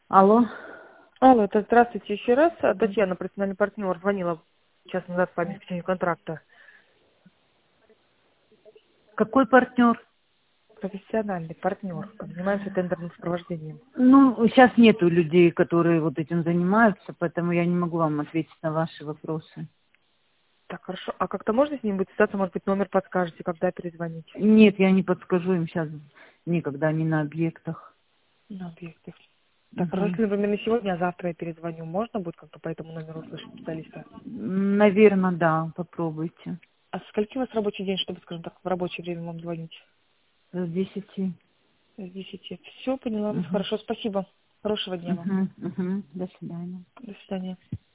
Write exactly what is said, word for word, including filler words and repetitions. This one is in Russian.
Алло. Алло, это здравствуйте еще раз. А, Татьяна, профессиональный партнер, звонила час назад по обеспечению контракта. Какой партнер? Профессиональный партнер. Занимаемся тендерным сопровождением. Ну, сейчас нету людей, которые вот этим занимаются, поэтому я не могу вам ответить на ваши вопросы. Так, хорошо. А как-то можно с ним будет связаться? Может быть, номер подскажете, когда перезвонить? Нет, я не подскажу им сейчас никогда, они на объектах. На объектах. Так, хорошо, Угу. если, например, не сегодня, а завтра я перезвоню. Можно будет как-то по этому номеру услышать специалиста? Наверное, да, попробуйте. А со скольки у вас рабочий день, чтобы, скажем так, в рабочее время вам звонить? С десяти. С десяти. Все, поняла вас. Угу. Хорошо, спасибо. Хорошего дня вам. Угу. Угу. До свидания. До свидания.